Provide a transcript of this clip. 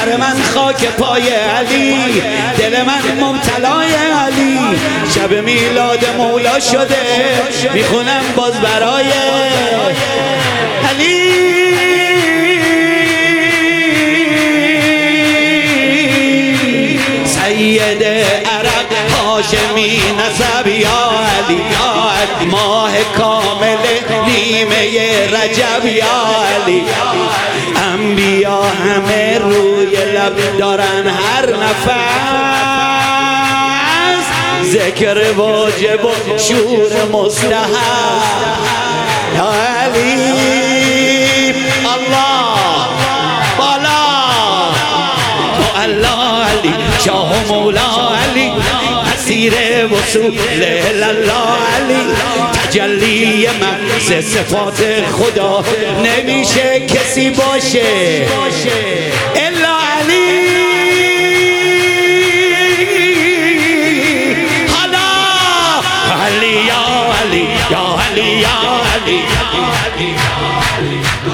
سر من خاک پای علی، دل من مبتلای علی. شب میلاد مولا شده میخونم باز برای علی. سید عرب هاشمی نسب یا علی، یا علی. ماه کامل نیمه رجب یا علی. انبیا همه روی لب دارن هر نفس، ذکر واجب و شور مستحب یا علی. الله بالا الله علی، شاه و مولا علی، اسیر وصول الله علی. تجلی محض صفات خدا نمیشه کسی باشه الا علی. حالا علی یا علی یا علی یا علی.